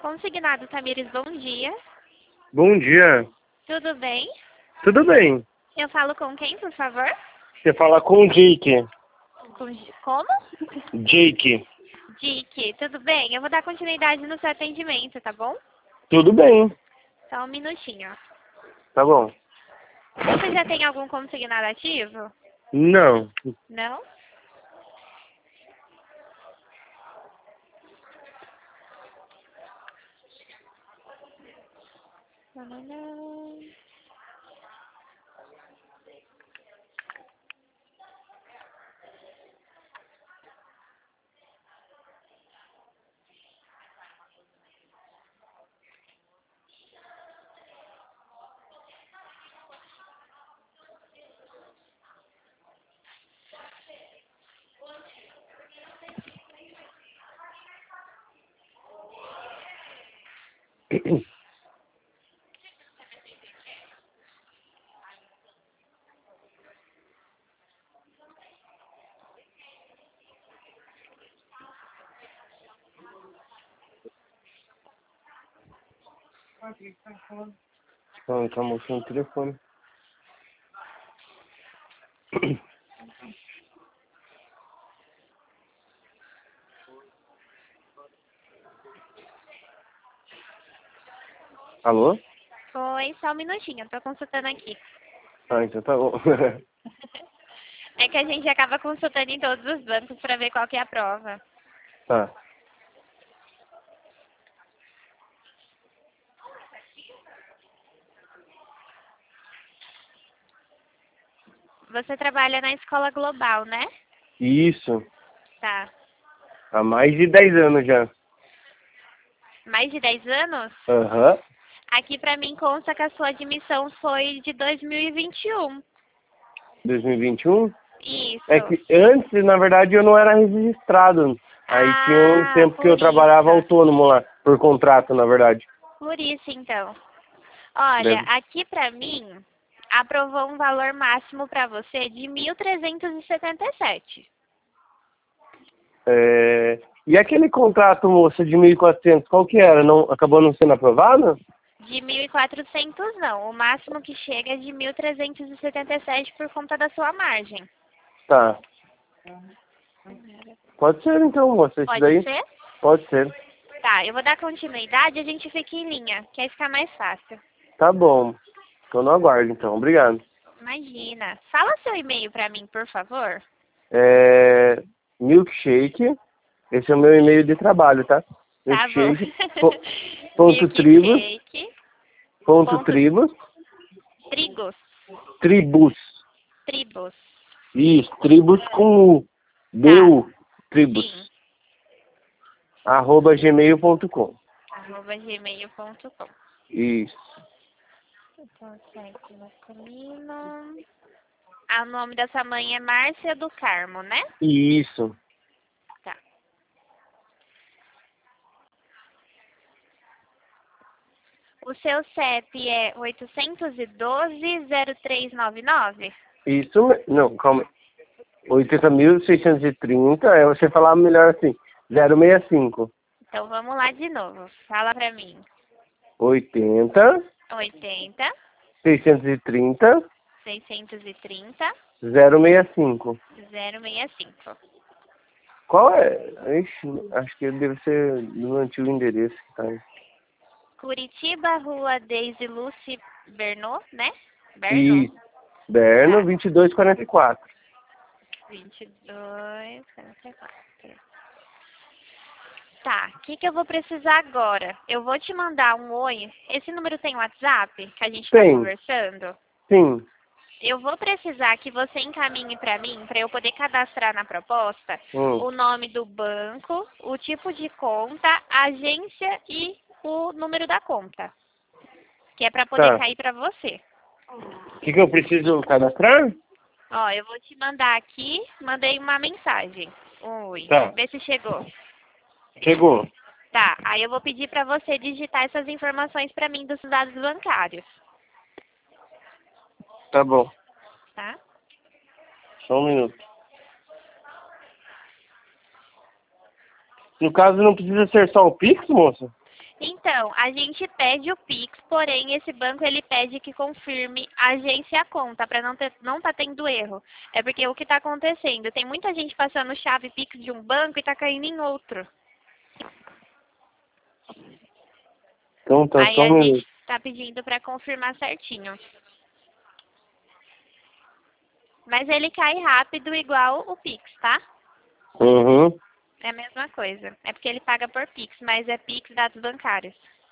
Consignado Tamires, bom dia. Bom dia. Tudo bem? Tudo bem? Eu falo com quem, por favor? Você fala com o Jake. Como? Jake. Dick, tudo bem? Eu vou dar continuidade no seu atendimento, tá bom? Tudo bem. Só um minutinho. Tá bom. Você já tem algum consignado ativo? Não. Não? Não. Não, tá mostrando o telefone. Alô? Oi, só um minutinho, eu tô consultando aqui. Ah, então tá bom. É que a gente acaba consultando em todos os bancos pra ver qual que é a prova. Tá. Você trabalha na escola global, né? Isso. Tá. Há mais de 10 anos já. Mais de 10 anos? Aham. Aqui pra mim consta que a sua admissão foi de 2021. 2021? Isso. É que antes, na verdade, eu não era registrado. Aí tinha um tempo que eu por trabalhava isso. autônomo lá, por contrato, na verdade. Por isso, então. Olha, Deve- aqui pra mim, aprovou um valor máximo pra você de 1.377. E aquele contrato, moça, de 1.400, qual que era? Não, acabou não sendo aprovado? De 1.400 não. O máximo que chega é de 1.377 por conta da sua margem. Tá. Pode ser então, moça, isso Pode daí? ser? Pode ser. Tá, eu vou dar continuidade e a gente fica em linha, que aí fica mais fácil. Tá bom. Tô no aguardo, então. Obrigado. Imagina. Fala seu e-mail pra mim, por favor. Milkshake. Esse é o meu e-mail de trabalho, tá? Tá bom. Milkshake. Ponto tribos. Milkshake. Ponto tribos. Trigos. Tribus. Tribos. Isso, tribus com U. D-U. Tribus. Sim. @gmail.com. @gmail.com. Isso. Então, certo, masculino. Ah, o nome da sua mãe é Márcia do Carmo, né? Isso. Tá. O seu CEP é 812-0399? Isso, não, calma. 80.630, é você falar melhor assim. 065. Então vamos lá de novo. Fala pra mim. 80, 80, 630, 630, 065. 065. Qual é? Ixi, acho que deve ser no antigo endereço que tá aí. Curitiba, Rua Deise Lucy Bernot, né? Berno? E Berno, Tá. 2244. 22, 44. Tá, o que eu vou precisar agora? Eu vou te mandar um oi. Esse número tem WhatsApp que a gente tá Tem. conversando? Sim. Eu vou precisar que você encaminhe para mim, para eu poder cadastrar na proposta, o nome do banco, o tipo de conta, a agência e o número da conta, que é para poder Tá. cair para você. O que eu preciso cadastrar? Ó, eu vou te mandar aqui, mandei uma mensagem. Oi, Tá. vê se chegou. Chegou. Tá, aí eu vou pedir para você digitar essas informações para mim dos dados bancários, Tá bom. tá? Só um minuto. No caso, não precisa ser só o Pix, moça? Então, a gente pede o Pix, porém esse banco ele pede que confirme a agência e a conta, para não tá tendo erro. É porque o que está acontecendo? Tem muita gente passando chave Pix de um banco e está caindo em outro. Então tá Aí só a um gente minuto. está pedindo para confirmar certinho. Mas ele cai rápido igual o Pix, tá? Uhum. É a mesma coisa. É porque ele paga por Pix, mas é Pix dados bancários.